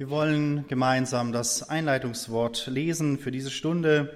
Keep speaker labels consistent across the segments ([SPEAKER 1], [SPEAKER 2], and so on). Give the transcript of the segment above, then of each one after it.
[SPEAKER 1] Wir wollen gemeinsam das Einleitungswort lesen für diese Stunde.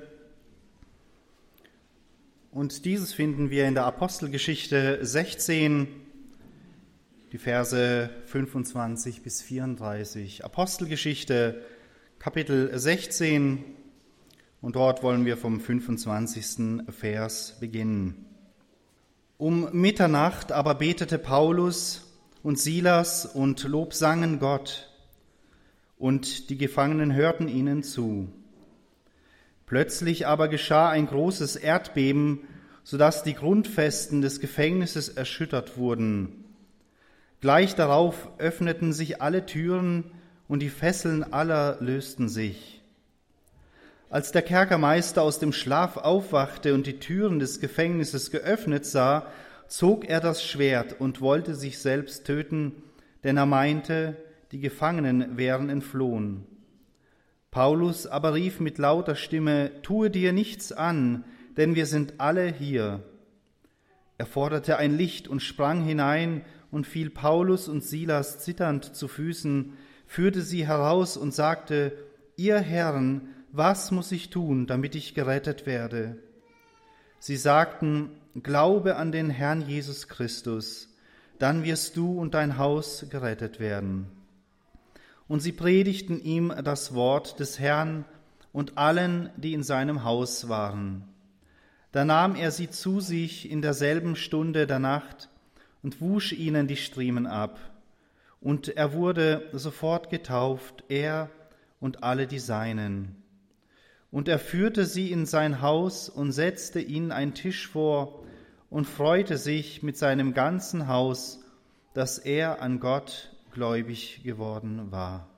[SPEAKER 1] Und dieses finden wir in der Apostelgeschichte 16, die Verse 25 bis 34. Apostelgeschichte, Kapitel 16, und dort wollen wir vom 25. Vers beginnen. Um Mitternacht aber betete Paulus und Silas und lobsangen Gott, und die Gefangenen hörten ihnen zu. Plötzlich aber geschah ein großes Erdbeben, sodass die Grundfesten des Gefängnisses erschüttert wurden. Gleich darauf öffneten sich alle Türen und die Fesseln aller lösten sich. Als der Kerkermeister aus dem Schlaf aufwachte und die Türen des Gefängnisses geöffnet sah, zog er das Schwert und wollte sich selbst töten, denn er meinte, die Gefangenen wären entflohen. Paulus aber rief mit lauter Stimme: Tue dir nichts an, denn wir sind alle hier. Er forderte ein Licht und sprang hinein und fiel Paulus und Silas zitternd zu Füßen, führte sie heraus und sagte: Ihr Herren, was muss ich tun, damit ich gerettet werde? Sie sagten: Glaube an den Herrn Jesus Christus, dann wirst du und dein Haus gerettet werden. Und sie predigten ihm das Wort des Herrn und allen, die in seinem Haus waren. Da nahm er sie zu sich in derselben Stunde der Nacht und wusch ihnen die Striemen ab. Und er wurde sofort getauft, er und alle die Seinen. Und er führte sie in sein Haus und setzte ihnen einen Tisch vor und freute sich mit seinem ganzen Haus, dass er an Gott gläubig geworden war.